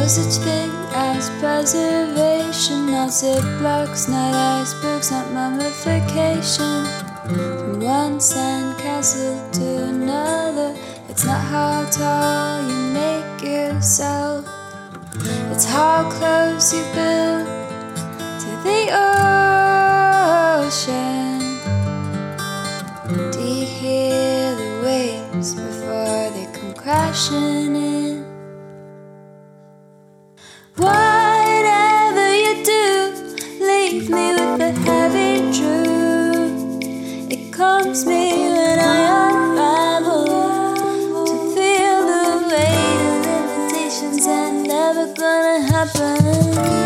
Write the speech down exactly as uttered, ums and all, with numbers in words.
no such thing as preservation. Not ziplocs, not icebergs, not mummification. From one sandcastle to another, it's not how tall you make yourself, it's how close you build to the ocean. Do you hear the waves before they come crashing in? Whatever you do, leave me with the heavy truth. It calms me when I unravel, to feel the weight of limitations and never gonna happen.